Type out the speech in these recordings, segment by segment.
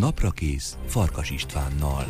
Naprakész Farkas Istvánnal.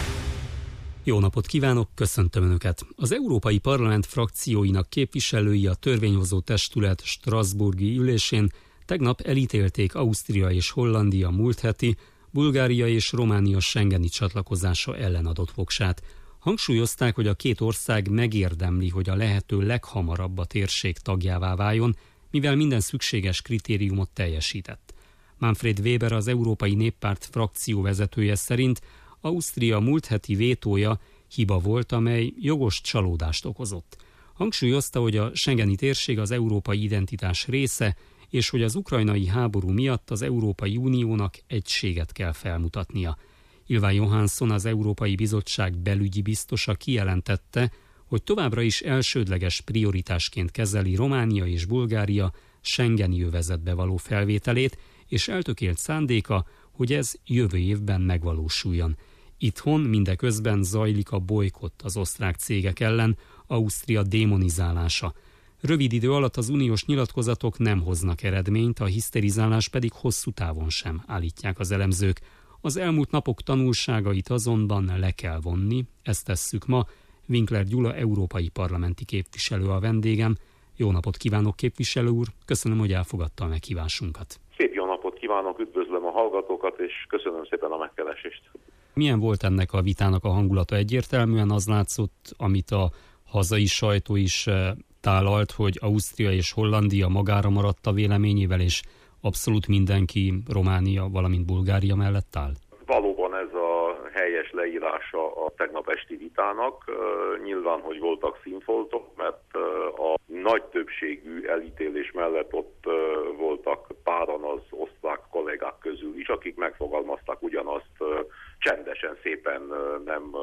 Jó napot kívánok, köszöntöm Önöket! Az Európai Parlament frakcióinak képviselői a törvényhozó testület strasbourgi ülésén tegnap elítélték Ausztria és Hollandia múlt heti, Bulgária és Románia schengeni csatlakozása ellen adott voksát. Hangsúlyozták, hogy a két ország megérdemli, hogy a lehető leghamarabb a térség tagjává váljon, mivel minden szükséges kritériumot teljesített. Manfred Weber, az Európai Néppárt frakció vezetője szerint Ausztria múlt heti vétója hiba volt, amely jogos csalódást okozott. Hangsúlyozta, hogy a schengeni térség az európai identitás része, és hogy az ukrajnai háború miatt az Európai Uniónak egységet kell felmutatnia. Ylva Johansson, az Európai Bizottság belügyi biztosa kijelentette, hogy továbbra is elsődleges prioritásként kezeli Románia és Bulgária schengeni övezetbe való felvételét, és eltökélt szándéka, hogy ez jövő évben megvalósuljon. Itthon mindeközben zajlik a bojkott az osztrák cégek ellen, Ausztria démonizálása. Rövid idő alatt az uniós nyilatkozatok nem hoznak eredményt, a hiszterizálás pedig hosszú távon sem, állítják az elemzők. Az elmúlt napok tanulságait azonban le kell vonni, ezt tesszük ma. Winkler Gyula, európai parlamenti képviselő a vendégem. Jó napot kívánok, képviselő úr, köszönöm, hogy elfogadta a meghívásunkat. Szép jó napot kívánok, üdvözlöm a hallgatókat, és köszönöm szépen a megkeresést. Milyen volt ennek a vitának a hangulata? Egyértelműen az látszott, amit a hazai sajtó is tálalt, hogy Ausztria és Hollandia magára maradt a véleményével, és abszolút mindenki Románia, valamint Bulgária mellett áll? Valóban ez a helyes leírása a tegnap esti vitának. Nyilván, hogy voltak színfoltok, mert a nagy többségű elítélés mellett ott voltak páran az osztrák kollégák közül is, akik megfogalmazták ugyanazt csendesen, szépen, nem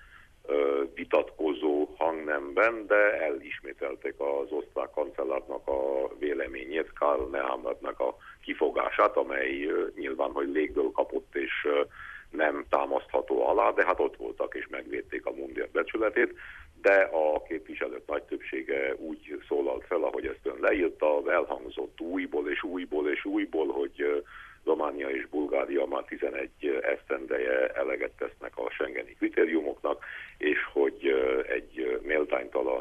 vitatkozó hangnemben, de elismételték az osztrák kancellárnak a véleményét, Karl Nehammernek a kifogását, amely nyilván, hogy légből kapott és nem támasztható alá, de hát ott voltak és megvédték a mundial becsületét, de a képviselők nagy többsége úgy szólalt fel, ahogy ezt ön leírta, elhangzott újból és újból és újból, hogy Románia és Bulgária már 11 esztendeje eleget tesznek a schengeni kritériumoknak, és hogy egy méltánytalan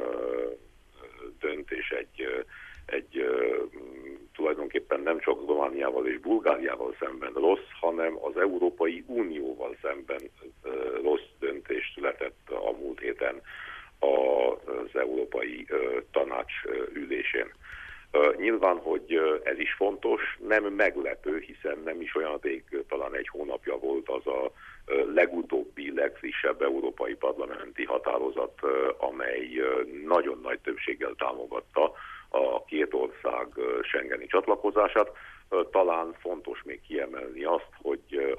döntés, egy tulajdonképpen nem csak Romániával és Bulgáriával szemben rossz, hanem az Európai Unióval szemben rossz döntés született a múlt héten az Európai Tanács ülésén. Nyilván, hogy ez is fontos, nem meglepő, hiszen nem is olyan rég, talán egy hónapja volt az a legutóbbi, legfrissebb európai parlamenti határozat, amely nagyon nagy többséggel támogatta a két ország schengeni csatlakozását. Talán fontos még kiemelni azt, hogy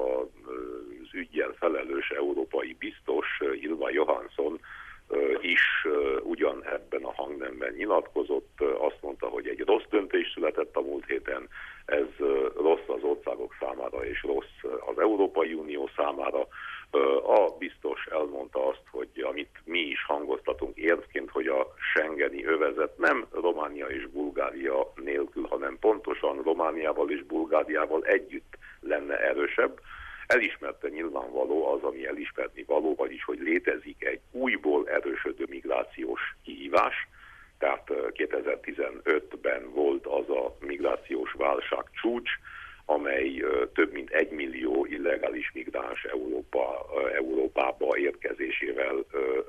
az üggyel felelős európai biztos, Ylva Johansson, is ugyan ebben a hangnemben nyilatkozott, azt mondta, hogy egy rossz döntés született a múlt héten, ez rossz az országok számára és rossz az Európai Unió számára. A biztos elmondta azt, hogy amit mi is hangoztatunk érvként, hogy a schengeni övezet nem Románia és Bulgária nélkül, hanem pontosan Romániával és Bulgáriával együtt lenne erősebb. Elismerte nyilvánvaló az, ami elismerni való, vagyis hogy létezik egy újból erősödő migrációs kihívás. Tehát 2015-ben volt az a migrációs válság csúcs, amely több mint 1 millió illegális migráns Európába érkezésével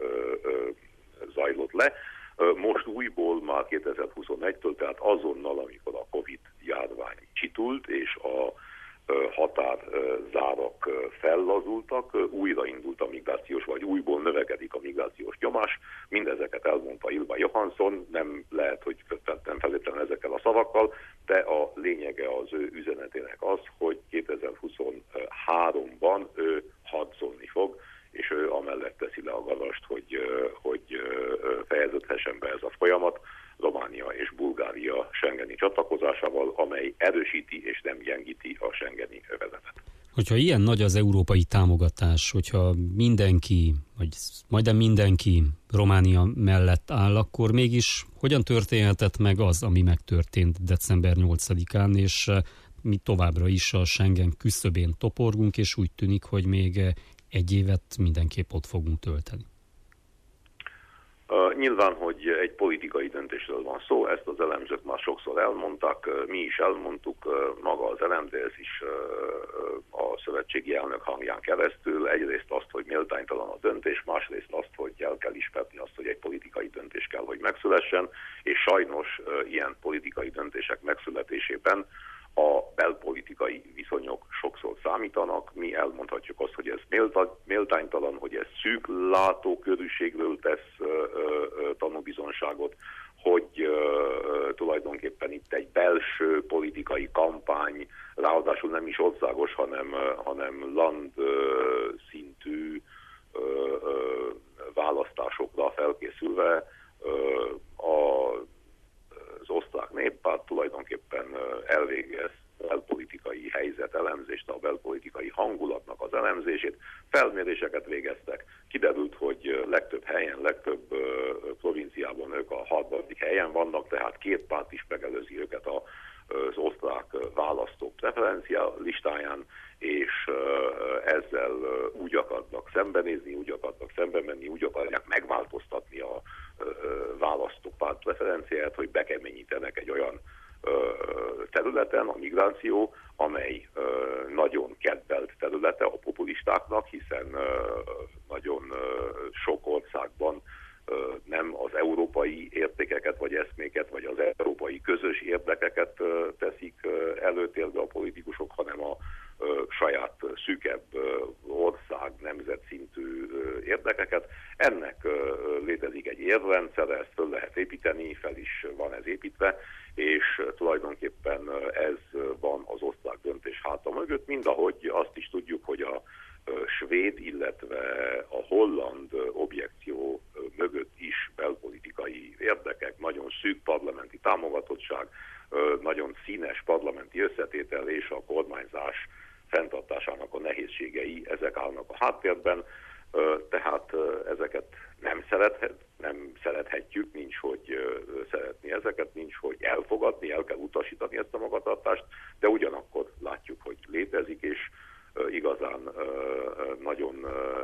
zajlott le. Most újból már 2021-től, tehát azonnal, amikor a Covid-járvány csitult, és a határzárak fellazultak, újraindult a migrációs, vagy újból növekedik a migrációs nyomás. Mindezeket elmondta Ylva Johansson, nem lehet, hogy nem feltétlenül ezekkel a szavakkal, de a lényege az ő üzenetének az, hogy 2023-ban ő harcolni fog, és ő amellett teszi le a garast, hogy fejeződhessen be ez a folyamat Románia és Bulgária schengeni csatlakozásával, amely erősíti és nem gyengíti a schengeni övezetet. Hogyha ilyen nagy az európai támogatás, hogyha mindenki, vagy majdnem mindenki Románia mellett áll, akkor mégis hogyan történhetett meg az, ami megtörtént december 8-án, és mi továbbra is a Schengen küszöbén toporgunk, és úgy tűnik, hogy még egy évet mindenképp ott fogunk tölteni. Nyilván, hogy egy politikai döntésről van szó, ezt az elemzők már sokszor elmondták, mi is elmondtuk, maga az LMDS is a szövetségi elnök hangján keresztül. Egyrészt azt, hogy méltánytalan a döntés, másrészt azt, hogy el kell ismerni azt, hogy egy politikai döntés kell, hogy megszülessen, és sajnos ilyen politikai döntések megszületésében a belpolitikai viszonyok sokszor számítanak. Mi elmondhatjuk azt, hogy ez méltánytalan, hogy ez szűk látókörűségről tesz tanúbizonságot, hogy tulajdonképpen itt egy belső politikai kampány, ráadásul nem is országos, hanem land szintű választásokra felkészülve az osztrák néppárt tulajdonképpen elvégez belpolitikai helyzet elemzést, a belpolitikai hangulatnak az elemzését, felméréseket végeztek. Kiderült, hogy legtöbb helyen, legtöbb provinciában ők a 6. helyen vannak, tehát két párt is megelőzi őket az osztrák választók preferencia listáján, és ezzel úgy akarnak szembenézni, úgy akarnak szembe menni, úgy akarják megváltoztatni a választók párt preferenciáját, hogy bekeményítenek egy olyan területen, a migráció, amely nagyon kedvelt területe a populistáknak, hiszen nagyon sok országban nem az európai értékeket, vagy eszméket, vagy az európai közös érdekeket teszik előtérbe a politikusok, hanem a saját szűkebb ország, nemzetszintű érdekeket. Ennek létezik egy érvrendszere, ezt föl lehet építeni, fel is van ez építve, és tulajdonképpen ez van az osztrák döntés háta mögött, mindahogy azt is tudjuk, hogy a svéd, illetve a holland objekció mögött is belpolitikai érdekek, nagyon szűk parlamenti támogatottság, nagyon színes parlamenti összetétel és a kormányzás fenntartásának a nehézségei, ezek állnak a háttérben, tehát ezeket nem szerethetjük, nincs hogy szeretni ezeket, nincs hogy elfogadni, el kell utasítani ezt a magatartást, de ugyanakkor látjuk, hogy létezik, és igazán nagyon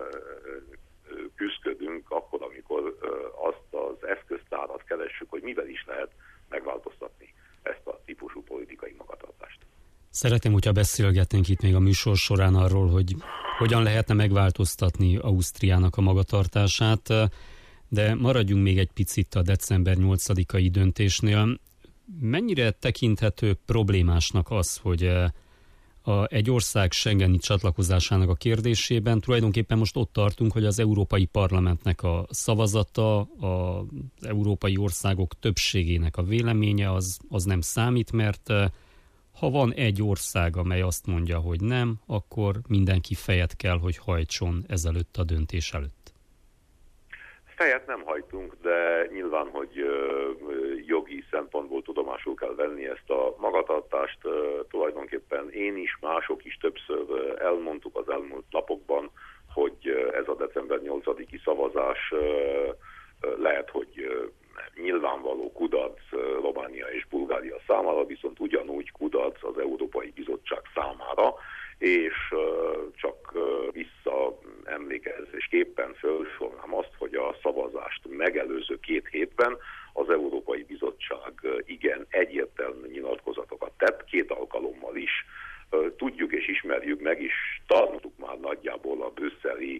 küszködünk akkor, amikor azt az eszköztárat keressük, hogy mivel is lehet megváltoztatni ezt a típusú politikai magatartást. Szeretném, hogyha beszélgetnénk itt még a műsor során arról, hogy hogyan lehetne megváltoztatni Ausztriának a magatartását, de maradjunk még egy picit a december 8-ai döntésnél. Mennyire tekinthető problémásnak az, hogy egy ország schengeni csatlakozásának a kérdésében tulajdonképpen most ott tartunk, hogy az Európai Parlamentnek a szavazata, az európai országok többségének a véleménye az nem számít, mert ha van egy ország, amely azt mondja, hogy nem, akkor mindenki fejet kell, hogy hajtson ezelőtt a döntés előtt. Fejet nem hajtunk, de nyilván, hogy jogi szempontból tudomásul kell venni ezt a magatartást. Tulajdonképpen én is, mások is többször elmondtuk az elmúlt napokban, hogy ez a december 8-i szavazás lehet, hogy nyilvánvaló kudarc Románia és Bulgária számára, viszont ugyanúgy kudarc az Európai Bizottság számára, és csak visszaemlékezésképpen felsorolnám azt, hogy a szavazást megelőző 2 hétben az Európai Bizottság igen egyértelmű nyilatkozatokat tett, 2 alkalommal is. Tudjuk és ismerjük meg is, tanultuk már nagyjából a brüsszeli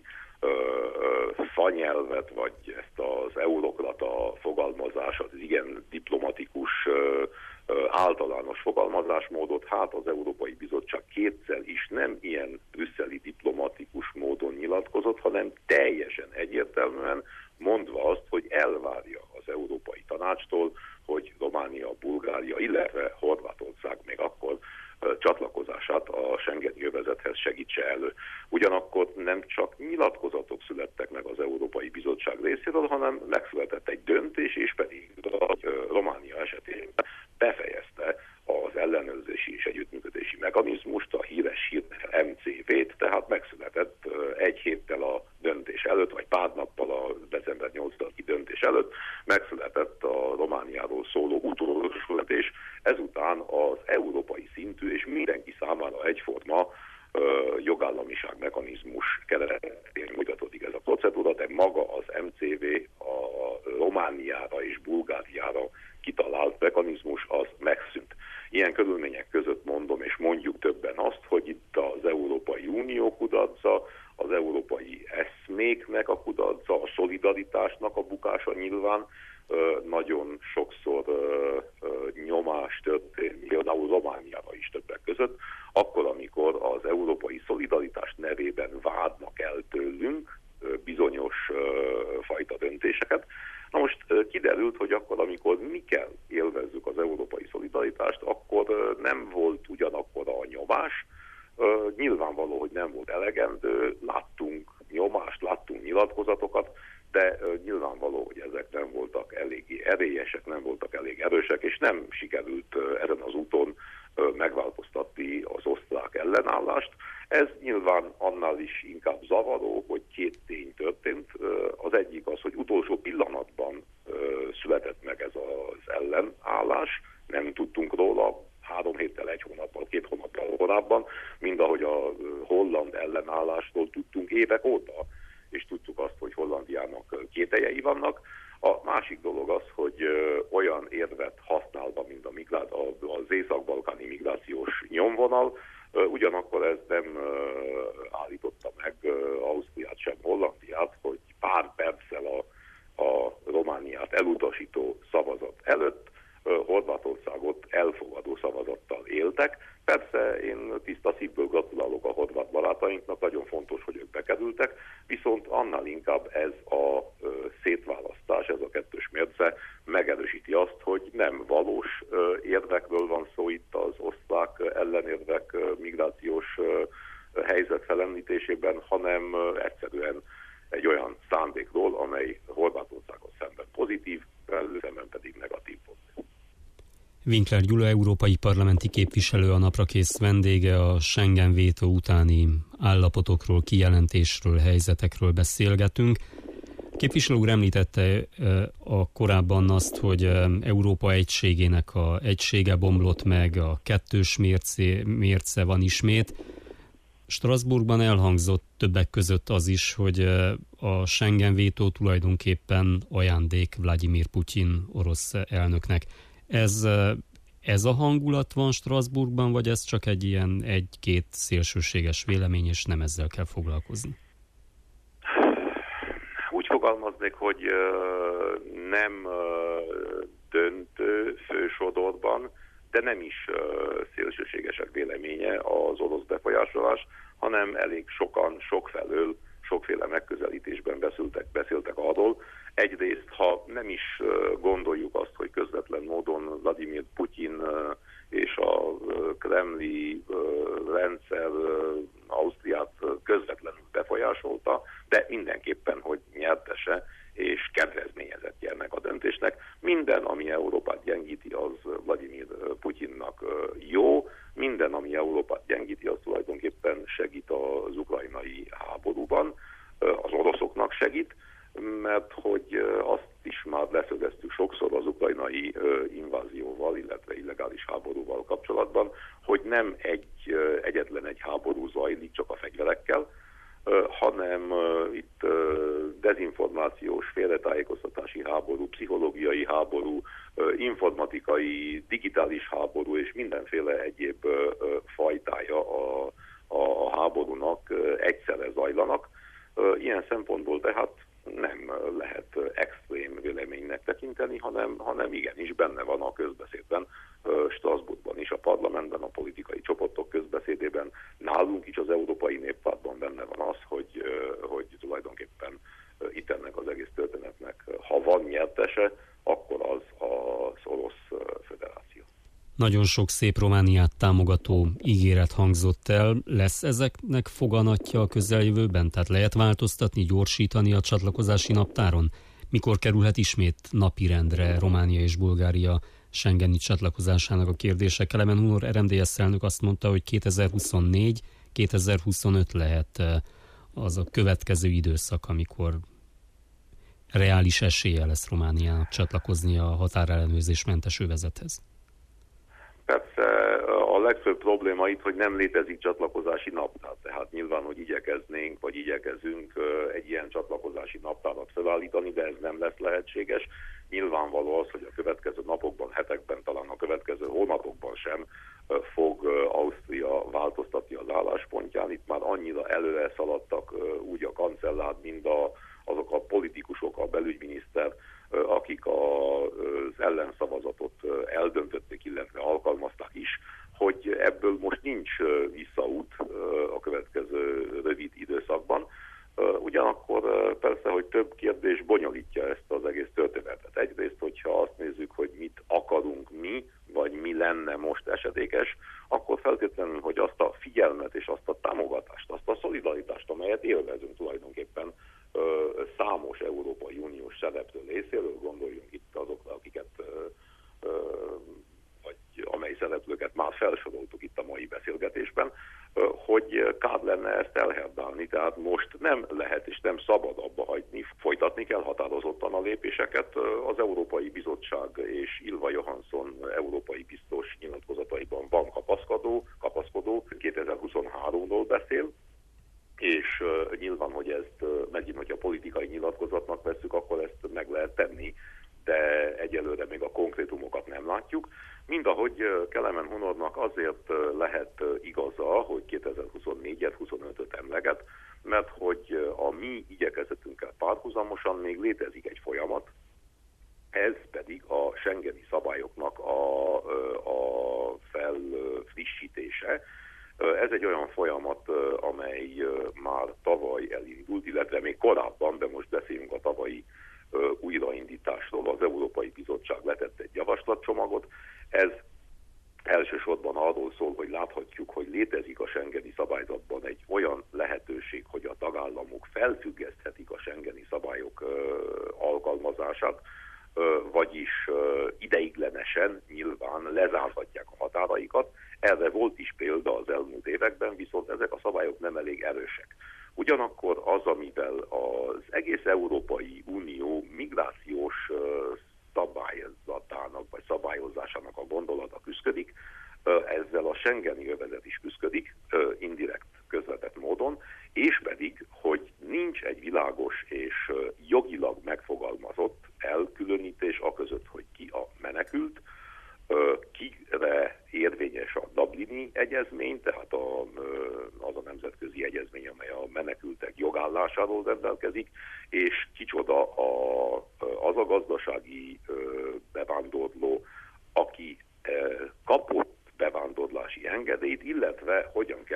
fanyelvet, vagy ezt az eurokrata fogalmazás, az igen diplomatikus általános fogalmazásmódot, hát az Európai Bizottság kétszer is nem ilyen brüsszeli diplomatikus módon nyilatkozott, hanem teljesen egyértelműen mondva azt, hogy elvárja az Európai Tanácstól, hogy Románia, Bulgária, illetve Horvátország még akkor csatlakozását a Schengeni övezethez segítse elő. Ugyanakkor nem csak nyilatkozatok születtek meg az Európai Bizottság részéről, hanem megszületett egy döntés, és pedig Románia esetében befejezte az ellenőrzési és együttműködési mechanizmust, a híres MCV-t, tehát megszületett egy héttel a döntés előtt, vagy pár nappal a december 8-i döntés döntés előtt megszületett a Romániáról szóló utólagos döntés, ezután az európai szintű és mindenki számára egyforma jogállamiság mechanizmus keretén mutatódik ez a procedúra, de maga az MCV a Romániára és Bulgáriára kitalált mechanizmus az megszűnt. Ilyen körülmények között mondom, és mondjuk többen azt, hogy itt az Európai Unió kudarca, az európai eszméknek a kudarca, a szolidaritásnak a bukása nyilván, nagyon sokszor nyomás történt, például Romániára is többek között, akkor, amikor az európai szolidaritás nevében vádnak el tőlünk bizonyos fajta döntéseket. Na most kiderült, hogy akkor, amikor mi kell élvezzük az európai szolidaritást, akkor nem volt ugyanakkor a nyomás. Nyilvánvaló, hogy nem volt elegendő, láttunk nyomást, láttunk nyilatkozatokat, de nyilvánvaló, hogy ezek nem voltak elég erélyesek, nem voltak elég erősek, és nem sikerült ezen az úton megváltoztatni az osztrák ellenállást. Ez nyilván annál is inkább zavaró, hogy két tény történt. Az egyik az, hogy utolsó pillanatban született meg ez az ellenállás, nem tudtunk róla 3 héttel, 1 hónappal, 2 hónappal korábban, mind ahogy a holland ellenállásról tudtunk évek óta, és tudtuk azt, hogy Hollandiának kételjei vannak. A másik dolog az, hogy olyan érvet használva, mint az észak-balkáni migrációs nyomvonal, ugyanakkor ez nem állította meg Ausztriát sem Hollandiát, hogy pár perccel a Romániát elutasító szavazat előtt Horvátországot elfogadó szavazattal éltek. Persze én tiszta szívből gratulálok a horvát barátainknak, nagyon fontos, hogy ők bekerültek, viszont annál inkább ez a szétválasztás, ez a kettős mérce megerősíti azt, hogy nem valós érvekről van szó itt az osztrák ellenérvek migrációs helyzet felemlítésében, hanem egyszerűen egy olyan szándékról, amely Horvátországon szemben pozitív, velük szemben pedig negatív volt. Winkler Gyula, európai parlamenti képviselő, a naprakész vendége. A Schengen vétó utáni állapotokról, kijelentésről, helyzetekről beszélgetünk. Képviselő úr említette a korábban azt, hogy Európa egységének a egysége bomlott meg, a kettős mérce van ismét. Strasbourgban elhangzott többek között az is, hogy a Schengen vétó tulajdonképpen ajándék Vladimir Putyin orosz elnöknek. Ez a hangulat van Strasbourgban, vagy ez csak egy ilyen 1-2 szélsőséges vélemény, és nem ezzel kell foglalkozni? Úgy fogalmaznék, hogy nem döntő fősodorban, de nem is szélsőségesek véleménye az orosz befolyásolás, hanem elég sokan, sokfelől, sokféle megközelítésben beszéltek arról. Egyrészt, ha nem is gondoljuk azt, hogy közvetlen módon Vladimir Putyin és a kremli rendszer Ausztriát közvetlenül befolyásolta, de mindenképpen, hogy nyertese és kedvezményezettje ennek a döntésnek. Minden, ami Európát gyengíti, az Vladimir Putyinnak jó, minden, ami Európát gyengíti, az tulajdonképpen segít az ukrajnai háborúban, az oroszoknak segít, mert hogy azt is már leszögeztük sokszor az ukrajnai invázióval, illetve illegális háborúval kapcsolatban, hogy nem egyetlen egy háború zajlik csak a fegyverekkel, hanem itt dezinformációs, félretájékoztatási háború, pszichológiai háború, informatikai, digitális háború és mindenféle egyéb fajtája a háborúnak egyszerre zajlanak. Ilyen szempontból tehát nem lehet extrém véleménynek tekinteni, hanem igenis benne van a közbeszédben, Strasbourgban is, a parlamentben, a politikai csoportok közbeszédében, nálunk is az Európai Néppártban benne van az, hogy tulajdonképpen itt ennek az egész történetnek, ha van nyertese, akkor az az Orosz Föderáció. Nagyon sok szép Romániát támogató ígéret hangzott el. Lesz ezeknek foganatja a közeljövőben? Tehát lehet változtatni, gyorsítani a csatlakozási naptáron? Mikor kerülhet ismét napirendre Románia és Bulgária schengeni csatlakozásának a kérdése? Kelemen Hunor RMDSZ elnök azt mondta, hogy 2024-2025 lehet az a következő időszak, amikor reális esélye lesz Romániának csatlakozni a határellenőrzésmentes övezethez? Persze a legfőbb probléma itt, hogy nem létezik csatlakozási naptár. Tehát nyilván, hogy igyekeznénk, vagy igyekezünk egy ilyen csatlakozási naptárat felállítani, de ez nem lesz lehetséges. Nyilvánvaló az, hogy a következő napokban, hetekben, talán a következő hónapokban sem fog Ausztria változtatni az álláspontján. Itt már annyira előre szaladtak úgy a kancellár, mind azok a politikusok, a belügyminiszter, akik az ellenszavazatot eldöntötték, illetve alkalmazták is, hogy ebből most nincs visszaút a következő rövid időszakban. Ugyanakkor persze, hogy több kérdés bonyolítja ezt az egész történetet. Egyrészt, hogyha azt nézzük, hogy mit akarunk mi, vagy mi lenne most esedékes, akkor feltétlenül, hogy azt a figyelmet és azt a támogatást, azt a szolidaritást, amelyet élvezünk tulajdonképpen számos Európai Uniós szereplő részéről, gondoljunk itt azokra, akiket vagy amely szereplőket már felsoroltuk itt a mai beszélgetésben, hogy kár lenne ezt elherdálni. Tehát most nem lehet és nem szabad abba hagyni, folytatni kell határozottan a lépéseket. Az Európai Bizottság és Ylva Johansson európai biztos nyilatkozataiban van kapaszkodó 2023-ról beszél, és nyilván, hogy ezt megint, hogyha politikai nyilatkozatnak vesszük, akkor ezt meg lehet tenni, de egyelőre még a konkrétumokat nem látjuk. Mindahogy Kelemen Honornak azért lehet igaza, hogy 2024-et, 25-öt emleget, mert hogy a mi igyekezetünkkel párhuzamosan még létezik egy folyamat, ez pedig a schengeni szabályoknak a felfrissítése. Ez egy olyan folyamat, amely már tavaly elindult, illetve még korábban, de most beszélünk a tavalyi újraindításról. Az Európai Bizottság letett egy javaslatcsomagot. Ez elsősorban arról szól, hogy láthatjuk, hogy létezik a schengeni szabályzatban egy olyan lehetőség, hogy a tagállamok felfüggeszthetik a schengeni szabályok alkalmazását, vagyis ideiglenesen nyilván lezárhatják a határaikat. Erre volt is példa az elmúlt években, viszont ezek a szabályok nem elég erősek. Ugyanakkor az, amivel az egész Európai Unió migrációs szabályzatának vagy szabályozásának a gondolata küszködik, ezzel a schengeni övezet is küszködik, indirekt, közvetett módon, és pedig, hogy nincs egy világos és jogilag megfogalmazott elkülönítés aközött, hogy ki a menekült, kire érvényes a Dublini egyezmény, tehát az a nemzetközi egyezmény, amely a menekültek jogállásáról rendelkezik, és kicsoda az a gazdasági bevándorló, aki kapott bevándorlási engedélyt, illetve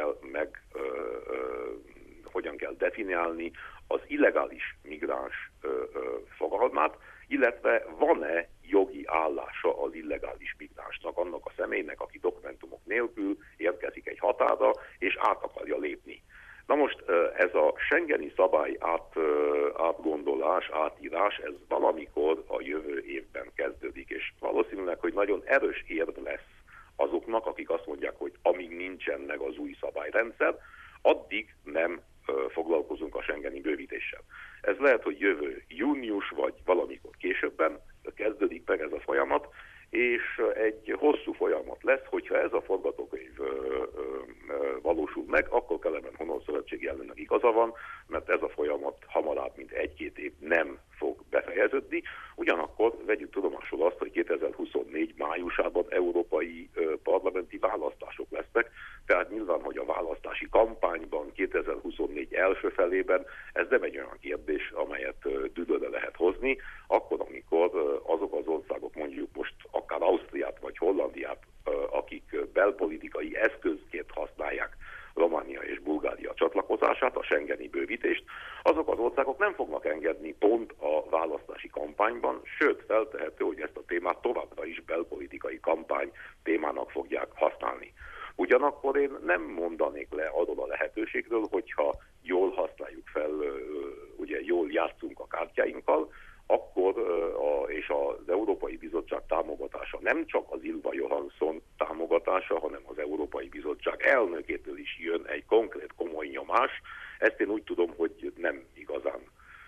hogyan kell definiálni az illegális migráns fogalmát, illetve van-e jogi állása az illegális migránsnak, annak a személynek, aki dokumentumok nélkül érkezik egy határra, és át akarja lépni. Na most ez a schengeni szabály átgondolás, átírás, ez valamikor a jövő évben kezdődik, és valószínűleg, hogy nagyon erős érv lesz azoknak, akik azt mondják, hogy amíg nincsen meg az új szabályrendszer, addig nem foglalkozunk a schengeni bővítéssel. Ez lehet, hogy jövő június, vagy valamikor későbben kezdődik meg ez a folyamat, és egy hosszú folyamat lesz, hogyha ez a forgatókönyv valósul meg, akkor Kelemen Honor szövetségi elnöknek igaza van, mert ez a folyamat hamarabb, mint 1-2 év nem fog befejeződni. Ugyanakkor vegyük tudomásul azt, hogy 2024 májusában európai parlamenti választások lesznek, tehát nyilván, hogy a választási kampányban 2024 első felében ez nem egy olyan kérdés, amelyet düdölre lehet hozni, akkor, amikor azok az országok, mondjuk most akár Ausztriát vagy Hollandiát, akik belpolitikai eszközként használják Románia és Bulgária csatlakozását, a schengeni bővítést, azok az országok nem fognak engedni pont a választási kampányban, sőt feltehető, hogy ezt a témát továbbra is belpolitikai kampány témának fogják használni. Ugyanakkor én nem mondanék le arról a lehetőségről, hogyha jól használjuk fel, ugye jól játszunk a kártyáinkkal, akkor és az Európai Bizottság támogatása nem csak az Ylva Johansson támogatása, hanem az Európai Bizottság elnökétől is jön egy konkrét komoly nyomás. Ezt én úgy tudom, hogy nem igazán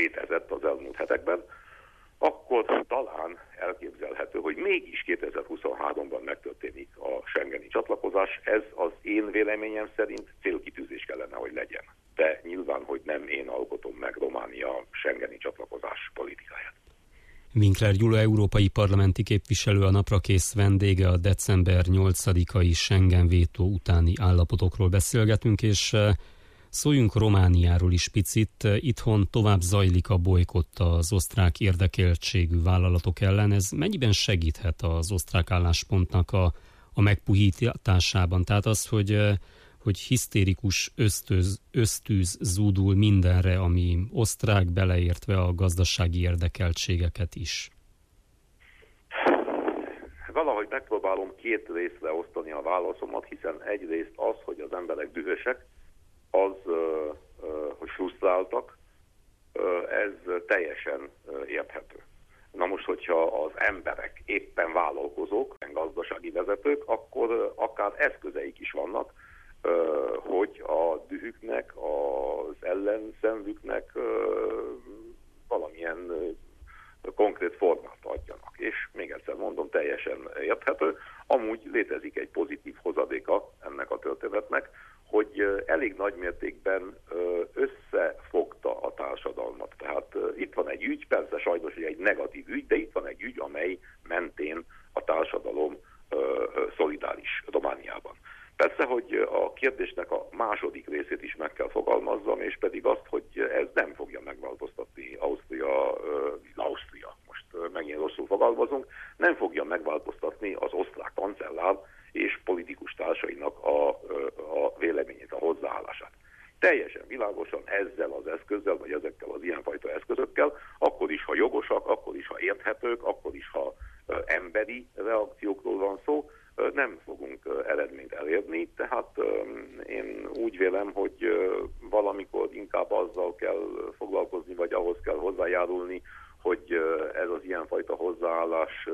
létezett az elmúlt hetekben, akkor talán elképzelhető, hogy mégis 2023-ban megtörténik a schengeni csatlakozás. Ez az én véleményem szerint célkitűzés kellene, hogy legyen. De nyilván, hogy nem én alkotom meg Románia schengeni csatlakozás politikáját. Winkler Gyula európai parlamenti képviselő, a naprakész vendége, a december 8-ai Schengen vétó utáni állapotokról beszélgetünk, és szóljunk Romániáról is picit. Itthon tovább zajlik a bolykott az osztrák érdekeltségű vállalatok ellen. Ez mennyiben segíthet az osztrák álláspontnak a megpuhításában? Tehát az, hogy hisztérikus ösztűz zúdul mindenre, ami osztrák, beleértve a gazdasági érdekeltségeket is. Valahogy megpróbálom két részre osztani a válaszomat, hiszen egyrészt az, hogy az emberek dühösek, az, hogy frusztráltak, ez teljesen érthető. Na most, hogyha az emberek éppen vállalkozók, gazdasági vezetők, akkor akár eszközeik is vannak, hogy a dühüknek, az ellenszenvüknek valamilyen konkrét formát adjanak. És még egyszer mondom, teljesen érthető. Amúgy létezik egy pozitív hozadéka ennek a történetnek, hogy elég nagy mértékben összefogta a társadalmat. Tehát itt van egy ügy, persze sajnos egy negatív ügy, de itt van egy ügy, amely mentén a társadalom szolidáris Romániában. Persze, hogy a kérdésnek a második részét is meg kell fogalmazzam, és pedig azt, hogy ez nem fogja megváltoztatni Ausztria, most megint rosszul fogalmazunk, nem fogja megváltoztatni az osztrák kancellár és politikus társainak a véleményét, a hozzáállását. Teljesen világosan ezzel az eszközzel, vagy ezekkel az ilyenfajta eszközökkel, akkor is, ha jogosak, akkor is, ha érthetők, akkor is, ha emberi reakciókról van szó, nem fogunk eredményt elérni, tehát én úgy vélem, hogy valamikor inkább azzal kell foglalkozni, vagy ahhoz kell hozzájárulni, hogy ez az ilyenfajta hozzáállás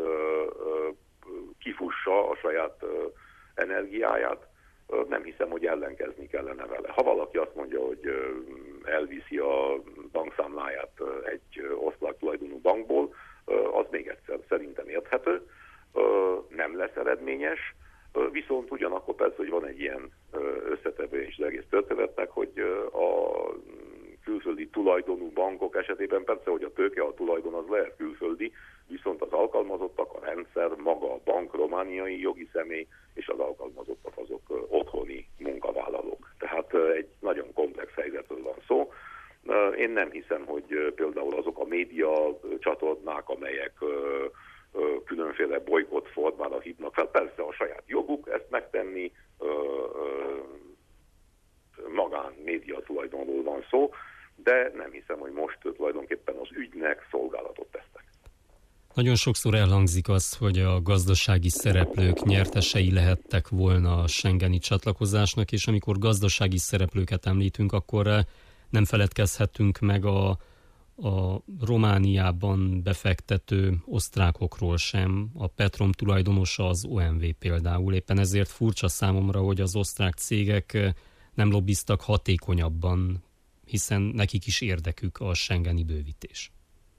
kifussa a saját energiáját. Nem hiszem, hogy ellenkezni kellene vele. Ha valaki azt mondja, hogy elviszi a bankszámláját egy osztrák tulajdonú bankból, az még egyszer szerintem érthető, nem lesz eredményes, viszont ugyanakkor persze, hogy van egy ilyen összetevő és az egész történetnek, hogy a külföldi tulajdonú bankok esetében persze, hogy a tőke, a tulajdon az lehet külföldi, viszont az alkalmazottak, a rendszer, maga a bank, romániai jogi személy, és az alkalmazottak azok otthoni munkavállalók. Tehát egy nagyon komplex helyzetről van szó. Én nem hiszem, hogy például azok a média csatornák, amelyek különféle bolykott formára hívnak fel. Persze a saját joguk ezt megtenni, magán média tulajdonról van szó, de nem hiszem, hogy most tulajdonképpen az ügynek szolgálatot tesznek. Nagyon sokszor elhangzik az, hogy a gazdasági szereplők nyertesei lehettek volna a schengeni csatlakozásnak, és amikor gazdasági szereplőket említünk, akkor nem feledkezhetünk meg a Romániában befektető osztrákokról sem. A Petrom tulajdonosa az OMV például. Éppen ezért furcsa számomra, hogy az osztrák cégek nem lobbiztak hatékonyabban, hiszen nekik is érdekük a schengeni bővítés.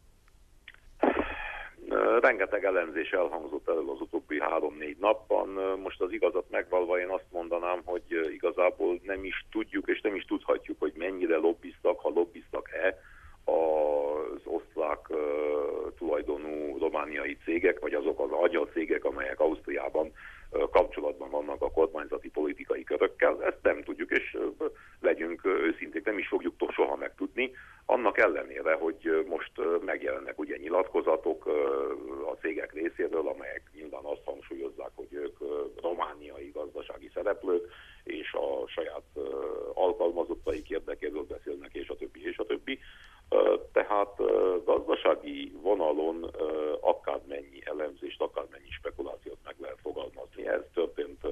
Rengeteg elemzés elhangzott elől az utóbbi 3-4 napban. Most az igazat megvalva én azt mondanám, hogy igazából nem is tudjuk és nem is tudhatjuk, hogy mennyire lobbiztak, ha lobbiztak-e az osztrák tulajdonú romániai cégek, vagy azok az anyacégek, amelyek Ausztriában kapcsolatban vannak a kormányzati politikai körökkel. Ezt nem tudjuk, és legyünk őszinték, nem is fogjuk soha megtudni. Annak ellenére, hogy most megjelennek ugye nyilatkozatok a cégek részéről, amelyek nyilván azt hangsúlyozzák, hogy ők romániai gazdasági szereplők, és a saját alkalmazottaik érdekéről beszélnek, és a többi, és a többi. Tehát gazdasági vonalon akármennyi elemzést, akármennyi spekulációt meg lehet fogalmazni. Ez történt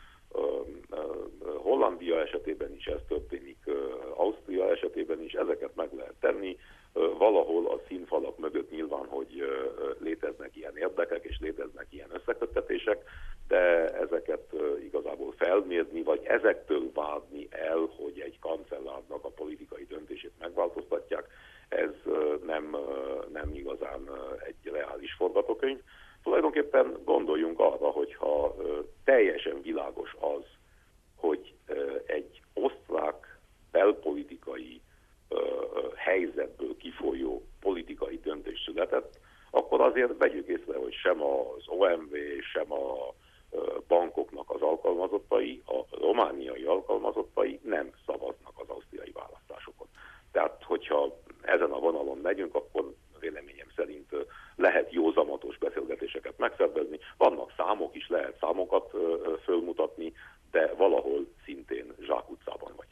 Hollandia esetében is, ez történik Ausztria esetében is, ezeket meg lehet tenni. Valahol a színfalak mögött nyilván, hogy léteznek ilyen érdekek és léteznek ilyen összeköttetések, de ezeket igazából felmérni, vagy ezektől várni el, hogy egy kancellárnak a politikai döntését megváltoztatják, ez nem igazán egy reális forgatókönyv. Tulajdonképpen gondoljunk arra, hogyha teljesen világos az, hogy egy osztrák belpolitikai helyzetből kifolyó politikai döntés született, akkor azért vegyük észre, hogy sem az OMV, sem a bankoknak az alkalmazottai, a romániai alkalmazottai nem szavaznak az ausztriai választásokon. Tehát, hogyha ezen a vonalon megyünk, akkor véleményem szerint lehet józanatos beszélgetéseket megszervezni. Vannak számok is, lehet számokat fölmutatni, de valahol szintén zsákutcában vagyunk.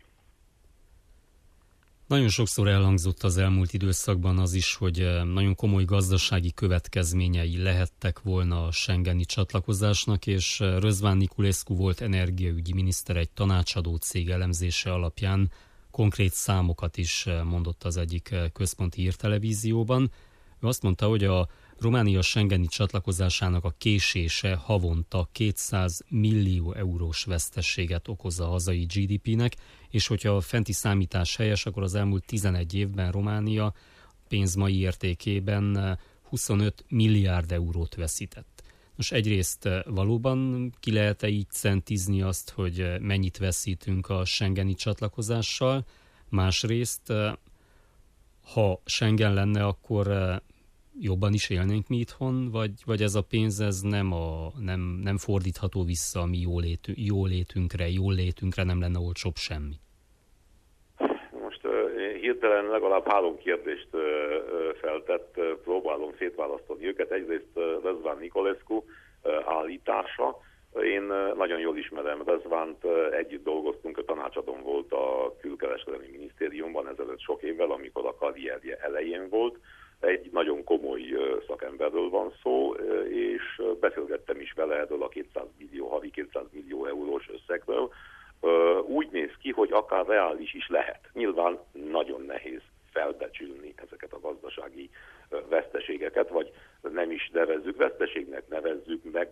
Nagyon sokszor elhangzott az elmúlt időszakban az is, hogy nagyon komoly gazdasági következményei lehettek volna a schengeni csatlakozásnak, és Răzván Niculescu volt energiaügyi miniszter egy tanácsadó cég elemzése alapján konkrét számokat is mondott az egyik központi hírtelevízióban. Ő azt mondta, hogy a Románia schengeni csatlakozásának a késése havonta 200 millió eurós veszteséget okoz a hazai GDP-nek, és hogyha a fenti számítás helyes, akkor az elmúlt 11 évben Románia pénz mai értékében 25 milliárd eurót veszített. Most egyrészt valóban ki lehet-e így centizni azt, hogy mennyit veszítünk a schengeni csatlakozással, másrészt, ha Schengen lenne, akkor jobban is élnénk mi itthon, vagy ez a pénz ez nem fordítható vissza a mi jól létünkre nem lenne olcsóbb semmi? Most hirtelen legalább 3 kérdést feltett, próbálom szétválasztani őket. Egyrészt Răzván Niculescu állítása. Én nagyon jól ismerem Răzvánt, együtt dolgoztunk, a tanácsadón volt a külkereskedelmi minisztériumban ezelőtt sok évvel, amikor a karrierje elején volt. Egy nagyon komoly szakemberről van szó, és beszélgettem is vele erről a havi 200 millió eurós összegről. Úgy néz ki, hogy akár reális is lehet. Nyilván nagyon nehéz felbecsülni ezeket a gazdasági veszteségeket, vagy nem is nevezzük veszteségnek, nevezzük meg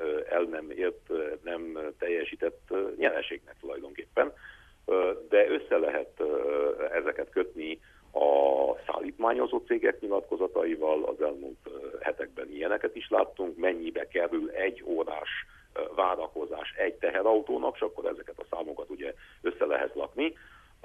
nem teljesített nyereségnek tulajdonképpen. De össze lehet ezeket kötni a szállítmányozó cégek nyilatkozataival, az elmúlt hetekben ilyeneket is láttunk, mennyibe kerül egy órás várakozás egy teherautónak, és akkor ezeket a számokat ugye össze lehet lakni.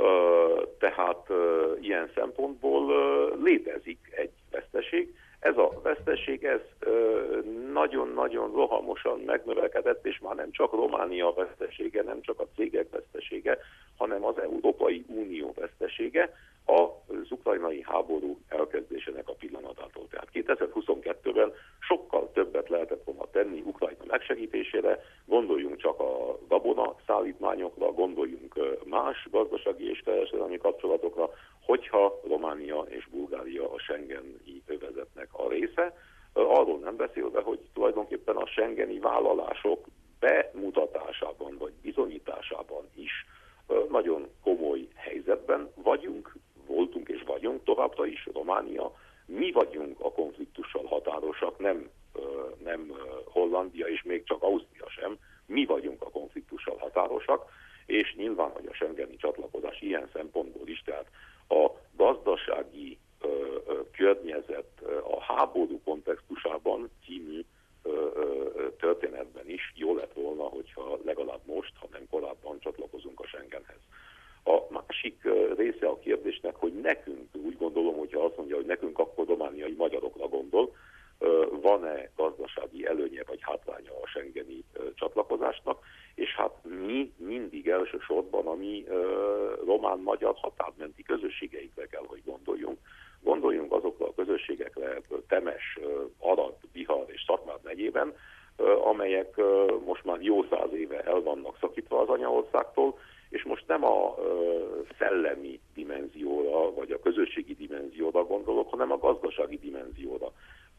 Tehát ilyen szempontból létezik egy veszteség. Ez a veszteség nagyon-nagyon rohamosan megnövekedett, és már nem csak Románia vesztesége, nem csak a cégek vesztesége, hanem az Európai Unió vesztesége az ukrajnai háború elkezdésének a pillanatától. Tehát 2022-ben sokkal többet lehetett volna tenni Ukrajna megsegítésére, gondoljunk csak a gabona szállítmányokra, gondoljunk más gazdasági és kereskedelmi kapcsolatokra, hogyha Románia és Bulgária a schengeni övezetnek a része. Arról nem beszélve, hogy tulajdonképpen a schengeni vállalások bemutatásában vagy bizonyításában is nagyon komoly helyzetben vagyunk, voltunk és vagyunk továbbra is, Románia. Mi vagyunk a konfliktussal határosak, nem Hollandia és még csak Ausztria sem. Mi vagyunk a konfliktussal határosak, és nyilván, hogy a schengeni csatlakozás ilyen szempontból is, tehát a gazdasági környezet a háború kontextusában című történetben is jó lett volna, hogyha legalább most, ha nem korábban csatlakozunk a Schengenhez. A másik része a kérdésnek, hogy nekünk, úgy gondolom, hogyha azt mondja, hogy nekünk, akkor romániai magyarokra gondol, van-e gazdasági előnye vagy hátránya a schengeni csatlakozásnak, és hát mi mindig elsősorban a mi román-magyar határmenti közösségeikre kell, hogy gondoljunk. Gondoljunk azokra a közösségekre Temes, Arad, Bihar és Szatmár megyében, amelyek most már jó 100 éve el vannak szakítva az anyaországtól, és most nem a szellemi dimenzióra, vagy a közösségi dimenzióra gondolok, hanem a gazdasági dimenzióra.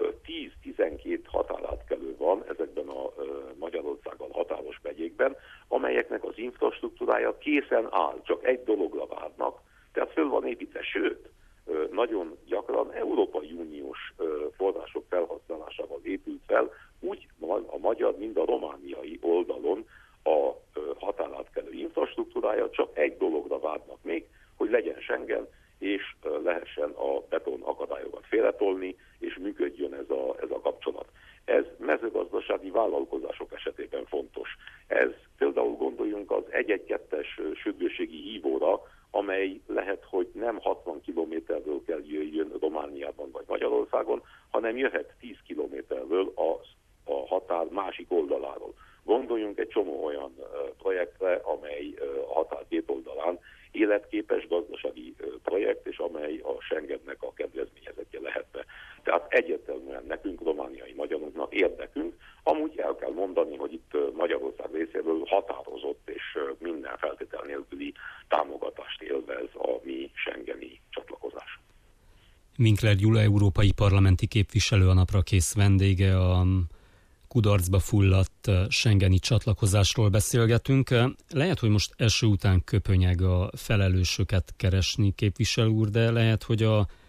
10-12 határátkelő van ezekben a Magyarországgal határos megyékben, amelyeknek az infrastruktúrája készen áll, csak egy dologra várnak, tehát föl van építve, sőt, nagyon gyakran Európai Uniós források felhasználásával épült fel, úgy a magyar, mind a romániai oldalon a határátkelő infrastruktúrája, csak egy dologra várnak még, hogy legyen Schengen, és lehessen a beton akadályokat félretolni, és működjön ez a kapcsolat. Ez mezőgazdasági vállalkozások esetében fontos. Ez például gondoljunk az 112-es sürgősségi hívóra, amely lehet, hogy nem 60 kilométerről kell jöjjön Romániában vagy Magyarországon, hanem jöhet 10 kilométerről a határ másik oldaláról. Gondoljunk egy csomó olyan projektre, amely a határ két oldalán életképes gazdasági projekt, és amely a Schengennek a kedvezményezettje lehetne. Tehát egyértelműen nekünk, romániai magyaroknak érdekünk. Amúgy el kell mondani, hogy itt Magyarország részéről határozott és minden feltétel nélküli támogatást élvez a mi schengeni csatlakozás. Winkler Gyula, európai parlamenti képviselő, a napra kész vendége, a kudarcba fulladt schengeni csatlakozásról beszélgetünk. Lehet, hogy most eső után köpönyeg a felelősöket keresni, képviselő úr, de lehet, hogy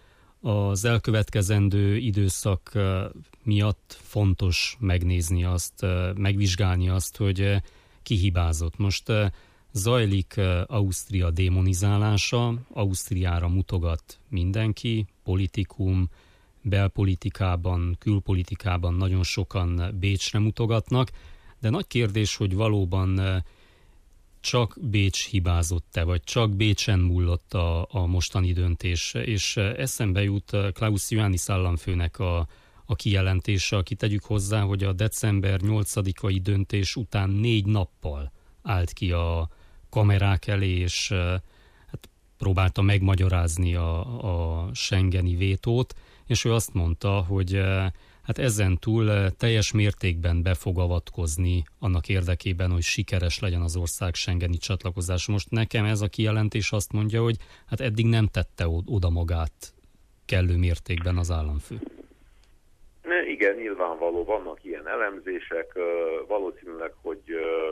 az elkövetkezendő időszak miatt fontos megnézni azt, megvizsgálni azt, hogy ki hibázott. Most zajlik Ausztria démonizálása, Ausztriára mutogat mindenki, politikum, belpolitikában, külpolitikában nagyon sokan Bécsre mutogatnak, de nagy kérdés, hogy valóban csak Bécs hibázott-e, vagy csak Bécsen múlott a mostani döntés. És eszembe jut Klaus Iohannis államfőnek a kijelentése, aki tegyük hozzá, hogy a december 8-ai döntés után 4 nappal állt ki a kamerák elé, és hát próbálta megmagyarázni a schengeni vétót, és ő azt mondta, hogy hát ezen túl teljes mértékben be fog avatkozni annak érdekében, hogy sikeres legyen az ország schengeni csatlakozás. Most nekem ez a kijelentés azt mondja, hogy hát eddig nem tette oda magát kellő mértékben az államfő. Igen, nyilvánvaló, vannak ilyen elemzések, valószínűleg, hogy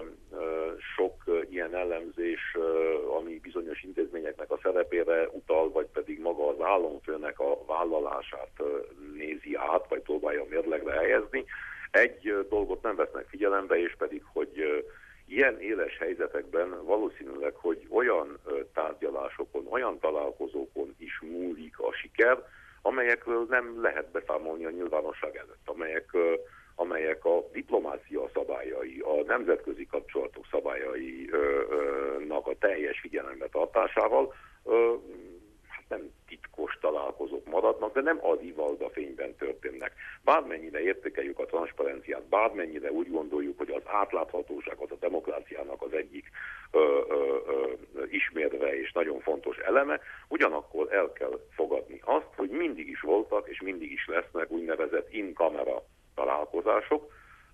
sok ilyen elemzés, ami bizonyos intézményeknek a szerepére utal, vagy pedig maga az államfőnek a vállalását nézi át, vagy próbálja mérlegre helyezni. Egy dolgot nem vesznek figyelembe, és pedig, hogy ilyen éles helyzetekben valószínűleg, hogy olyan tárgyalásokon, olyan találkozókon is múlik a siker, amelyekről nem lehet beszámolni a nyilvánosság előtt, amelyek a diplomácia szabályai, a nemzetközi kapcsolatok szabályainak a teljes figyelembe tartásával hát nem titkos találkozók maradnak, de nem az ivalda fényben történnek. Bármennyire értékeljük a transzparenciát, bármennyire úgy gondoljuk, hogy az átláthatóság az a demokráciának az egyik ismérve és nagyon fontos eleme, ugyanakkor el kell fogadni azt, hogy mindig is voltak és mindig is lesznek úgynevezett in-camera találkozások,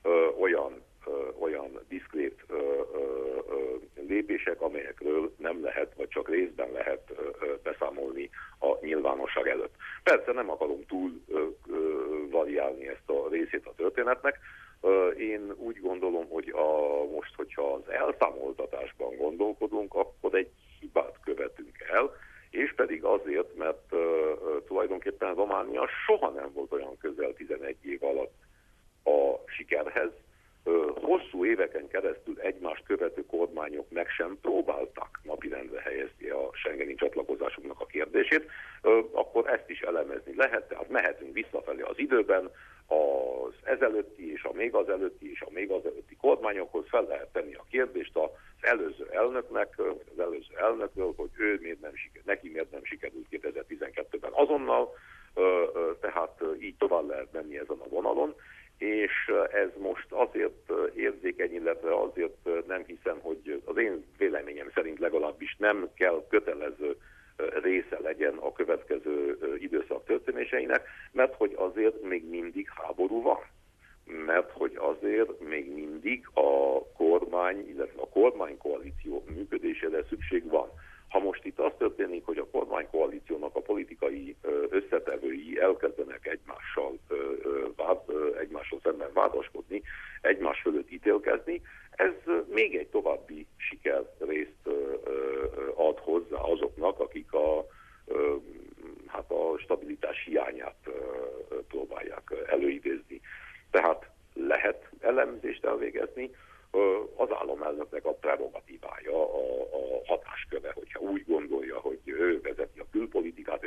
olyan diszkrét lépések, amelyekről nem lehet, vagy csak részben lehet beszámolni a nyilvánosság előtt. Persze nem akarom túl variálni ezt a részét a történetnek. Én úgy gondolom, hogy most, hogyha az elszámoltatásban gondolkodunk, akkor egy hibát követünk el, és pedig azért, mert tulajdonképpen Románia soha nem volt olyan közel 11 év alatt a sikerhez. Hosszú éveken keresztül egymást követő kormányok meg sem próbáltak napirendre helyezni a schengeni csatlakozásoknak a kérdését, akkor ezt is elemezni lehet, tehát mehetünk visszafelé az időben, az ezelőtti és a még az előtti és a még az előtti kormányokhoz fel lehet tenni a kérdést az előző elnöknek, az előző elnökről, hogy neki miért nem sikerült 2012-ben azonnal, tehát így tovább lehet menni ezen a vonalon, és ez most azért érzékeny, illetve azért nem hiszem, hogy az én véleményem szerint legalábbis nem kell kötelező része legyen a következő időszak történéseinek, mert hogy azért még mindig háború van. Mert hogy azért még mindig a kormány, illetve a kormánykoalíció működésére szükség van. Ha most itt az történik, hogy a kormánykoalíciónak a politikai összetevői elkezdenek egymással szemben vádaskodni, egymás fölött ítélkezni, ez még egy további sikerrészt ad hozzá azoknak, akik a stabilitás hiányát próbálják előidézni. Tehát lehet elemzést elvégezni, az államelnöknek a prerogatívája, a hatásköre, hogyha úgy gondolja, hogy ő vezeti a külpolitikát,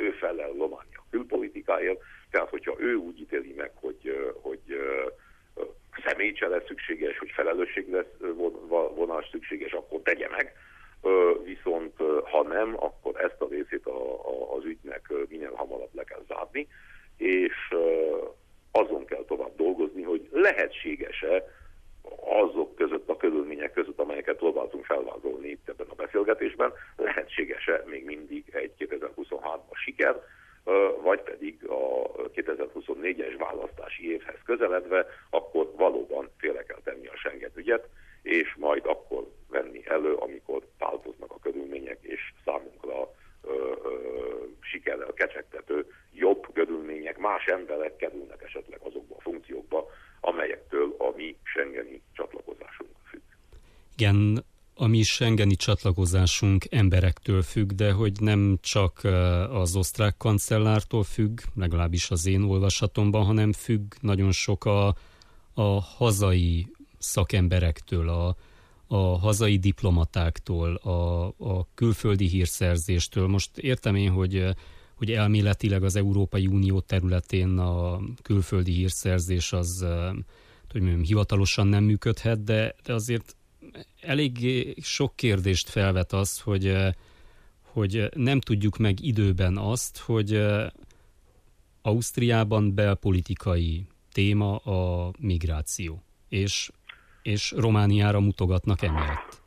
ő felel Románia külpolitikáért, tehát hogyha ő úgy ítéli meg, hogy személycsere szükséges, hogy felelősségre vonás szükséges, akkor tegye meg, viszont ha nem, akkor ezt a részét az ügynek minél hamarabb le kell zárni, és azon kell tovább dolgozni, hogy lehetséges-e azok között, a körülmények között, amelyeket próbáltunk felvázolni itt ebben a beszélgetésben, lehetséges-e még mindig egy 2023-as siker, vagy pedig a 2024-es választási évhez közeledve, akkor valóban félre kell tenni a Schengen ügyet, és majd akkor venni elő, amikor változnak a körülmények, és számunkra sikerrel kecsegtető jobb körülmények, más emberek kerülnek esetleg azokba a funkciókba, amelyektől a mi schengeni csatlakozásunk függ. Igen, a mi schengeni csatlakozásunk emberektől függ, de hogy nem csak az osztrák kancellártól függ, legalábbis az én olvasatomban, hanem függ nagyon sok a hazai szakemberektől, a hazai diplomatáktól, a külföldi hírszerzéstől. Most értem én, hogy elméletileg az Európai Unió területén a külföldi hírszerzés az, hogy mondjam, hivatalosan nem működhet, de azért elég sok kérdést felvet az, hogy nem tudjuk meg időben azt, hogy Ausztriában belpolitikai téma a migráció, és Romániára mutogatnak emiatt.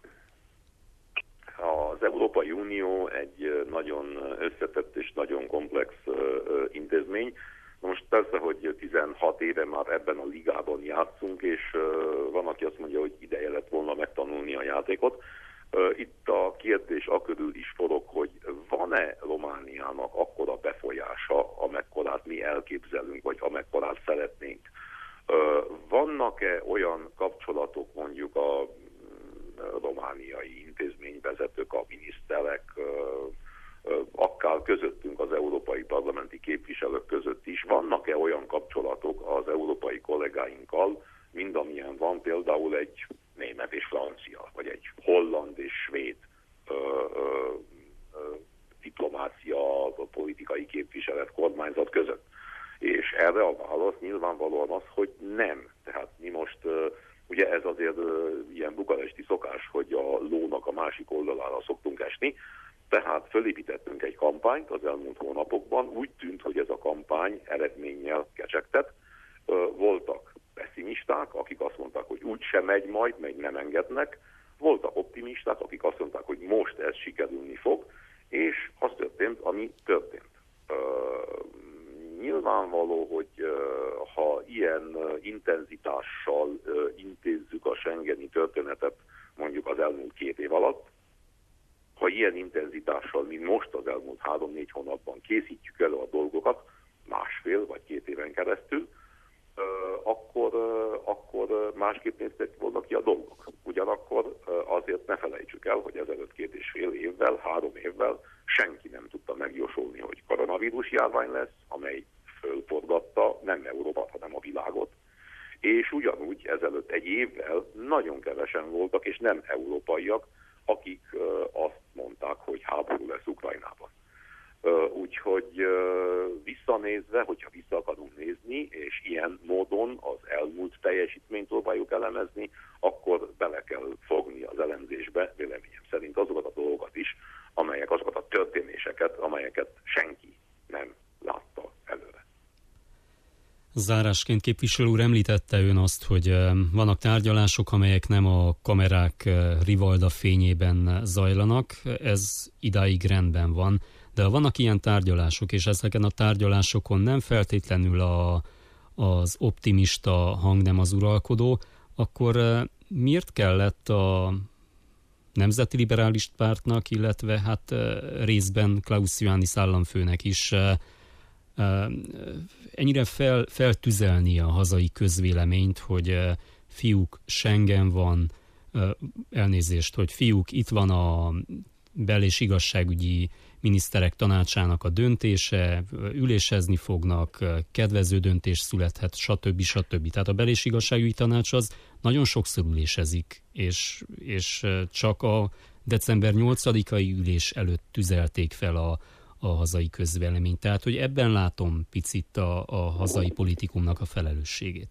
Az Európai Unió egy nagyon összetett és nagyon komplex intézmény. Most persze, hogy 16 éve már ebben a ligában játszunk, és van, aki azt mondja, hogy ideje lett volna megtanulni a játékot. Itt a kérdés akörül is forog, hogy van-e Romániának akkora befolyása, amekkorát mi elképzelünk, vagy amekkorát szeretnénk. Vannak-e olyan kapcsolatok mondjuk a romániai intézményvezetők, a miniszterek, akár közöttünk az európai parlamenti képviselők között is, vannak-e olyan kapcsolatok az európai kollégáinkkal, mint amilyen van például egy német és francia, vagy egy holland és svéd diplomácia, politikai képviselet, kormányzat között. És erre a válasz nyilvánvalóan az, hogy nem. Tehát mi most, ugye ez azért ilyen bukaresti szokás, hogy a lónak a másik oldalára szoktunk esni, tehát fölépítettünk egy kampányt az elmúlt hónapokban, úgy tűnt, hogy ez a kampány eredménnyel kecsegtet. Voltak pessimisták, akik azt mondták, hogy úgysem megy majd, meg nem engednek. Voltak optimisták, akik azt mondták, hogy most ez sikerülni fog, és az történt, ami történt. Nyilvánvaló, hogy ha ilyen intenzitással intézzük a schengeni történetet mondjuk az elmúlt 2 év alatt, ha ilyen intenzitással, mint most az elmúlt 3-4 hónapban készítjük elő a dolgokat, 1,5 vagy 2 éven keresztül, akkor másképp néztek volna ki a dolgok. Ugyanakkor azért ne felejtsük el, hogy ezelőtt 2,5 évvel, 3 évvel senki nem tudta megjósolni, hogy koronavírus járvány lesz, amely fölforgatta nem Európát, hanem a világot. És ugyanúgy ezelőtt 1 évvel nagyon kevesen voltak, és nem európaiak, akik azt mondták, hogy háború lesz Ukrajnában. Úgyhogy visszanézve, hogyha vissza akarunk nézni, és ilyen módon az elmúlt teljesítményt próbáljuk elemezni, akkor bele kell fogni az elemzésbe, véleményem szerint azokat a dolgokat is, azokat a történéseket, amelyeket senki nem látta előre. Zárásként képviselő úr, említette ön azt, hogy vannak tárgyalások, amelyek nem a kamerák rivalda fényében zajlanak, ez idáig rendben van, de vannak ilyen tárgyalások, és ezeken a tárgyalásokon nem feltétlenül az optimista hang nem az uralkodó, akkor miért kellett a Nemzeti Liberális Pártnak, illetve hát részben Klaus Iohannis államfőnek is ennyire feltüzelni a hazai közvéleményt, hogy fiúk, Schengen van, elnézést, hogy fiúk, itt van a bel- és igazságügyi miniszterek tanácsának a döntése, ülésezni fognak, kedvező döntés születhet, stb. Tehát a bel- és igazságügyi tanács az nagyon sokszor ülésezik, és csak a december 8-ai ülés előtt tüzelték fel a hazai közvélemény. Tehát, hogy ebben látom picit a hazai politikumnak a felelősségét.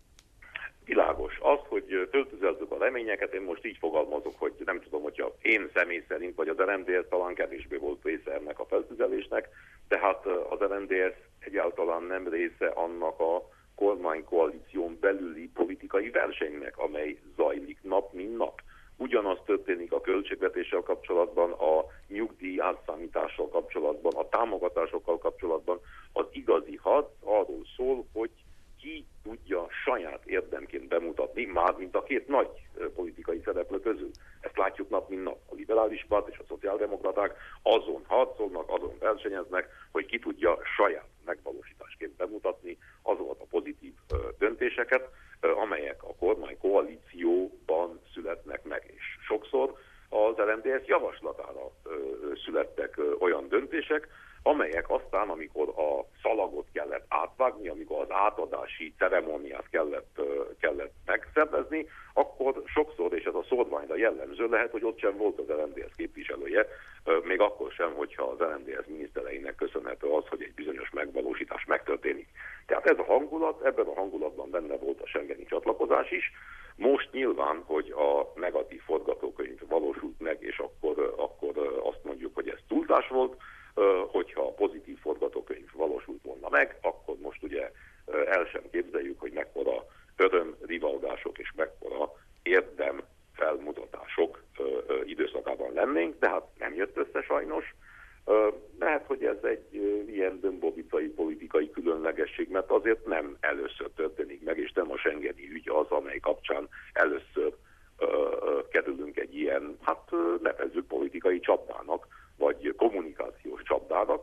Világos. Az, hogy töltőzelsük a reményeket, én most így fogalmazok, hogy nem tudom, hogyha én személy szerint, vagy az RMDSZ talán kevésbé volt része ennek a feltüzelésnek, tehát az RMDSZ egyáltalán nem része annak a kormánykoalíción belüli politikai versenynek, amely zajlik nap, mint nap. Ugyanaz történik a költségvetéssel kapcsolatban, a nyugdíj átszámítással kapcsolatban, a támogatásokkal kapcsolatban. Az igazi harc arról szól, hogy ki tudja saját érdemként bemutatni, már mint a két nagy politikai szereplő közül. Ezt látjuk nap, mint nap. A liberális párt és a szociáldemokraták azon harcolnak, azon versenyeznek, hogy ki tudja saját megvalósításként bemutatni azokat a pozitív döntéseket, amelyek a kormány koalícióban születnek meg. És sokszor az RMDSZ javaslatára születtek olyan döntések, amelyek aztán, amikor a szalagot kellett átvágni, amikor az átadási ceremóniát kellett megszervezni, akkor sokszor, és ez a szórványra jellemző, lehet, hogy ott sem volt az RMDSZ képviselője, még akkor sem, hogyha az RMDSZ minisztereinek köszönhető az, hogy egy bizonyos megvalósítás megtörténik. Tehát ez a hangulat, ebben a hangulatban benne volt a schengeni csatlakozás is. Most nyilván, hogy a negatív forgatókönyv valósult meg, és akkor azt mondjuk, hogy ez túlzás volt, hogyha a pozitív forgatókönyv valósult volna meg, akkor most ugye el sem képzeljük, hogy mekkora örömrivalgások és mekkora érdem felmutatások időszakában lennénk, de hát nem jött össze sajnos. Lehet, hogy ez egy ilyen dömbovicai politikai különlegesség, mert azért nem először történik meg, és nem a schengeni ügy az, amely kapcsán először kerülünk egy ilyen, hát nevezzük politikai csapdának, vagy kommunikációs csapdának.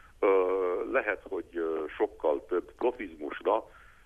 Lehet, hogy sokkal több profizmusra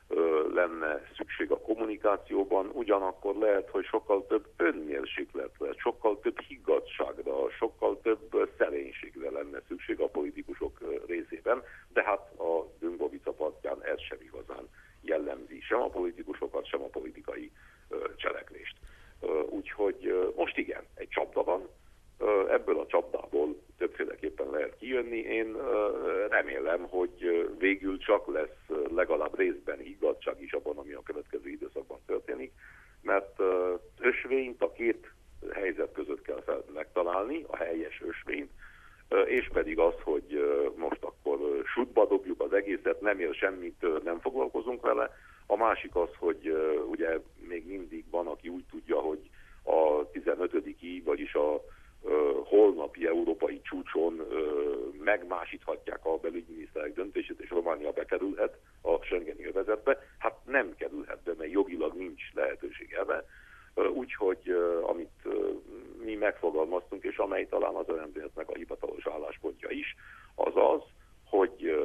lenne szükség a kommunikációban, ugyanakkor lehet, hogy sokkal több önmérsékletre, sokkal több higgadságra, sokkal több szerénységre lenne szükség a politikusok részében, de hát a Dümbovica partján ez sem igazán jellemzi sem a politikusokat, sem a politikai cselekvést. Úgyhogy most igen, egy csapda van, ebből a csapdából többféleképpen lehet kijönni. Én remélem, hogy végül csak lesz legalább részben higgadtság is abban, ami a következő időszakban történik, mert ösvényt a két helyzet között kell megtalálni, a helyes ösvényt, és pedig az, hogy most akkor sútba dobjuk az egészet, nem ér semmit, nem foglalkozunk vele. A másik az, hogy ugye még mindig van, aki úgy tudja, hogy a 15-i, vagyis a holnapi európai csúcson megmásíthatják a belügyminiszterek döntését, és Románia bekerülhet a schengeni övezetbe. Hát nem kerülhet be, mert jogilag nincs lehetőség erre. Úgyhogy amit mi megfogalmaztunk, és amely talán az RMDSZ-nek a hivatalos álláspontja is, az az, hogy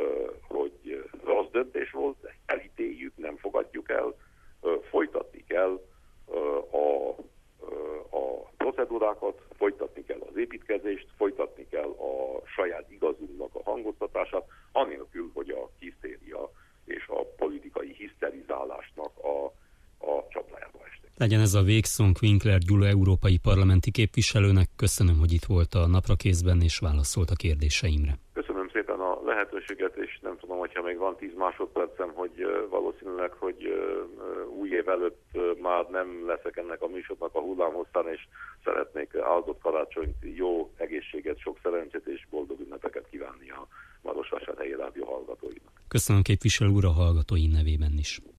rossz döntés volt, ezt elítéljük, nem fogadjuk el, folytatni kell a procedúrákat, folytatni kell az építkezést, folytatni kell a saját igazunknak a hangoztatását, anélkül, hogy a hisztéria és a politikai hiszterizálásnak a csapdájába estek. Legyen ez a végszónk Winkler Gyula európai parlamenti képviselőnek. Köszönöm, hogy itt volt a Naprakészben és válaszolt a kérdéseimre. Köszönöm szépen a lehetőséget, és nem tudom, hogyha még van 10 másodpercem, hogy valószínűleg, hogy új év előtt már nem leszek ennek a műsornak a hullámhosszán, és szeretnék áldott karácsonyt, jó egészséget, sok szerencsét és boldog ünnepeket kívánni a Marosvásárhelyi Rádió hallgatóinak. Köszönöm képviselő úr a hallgatói nevében is.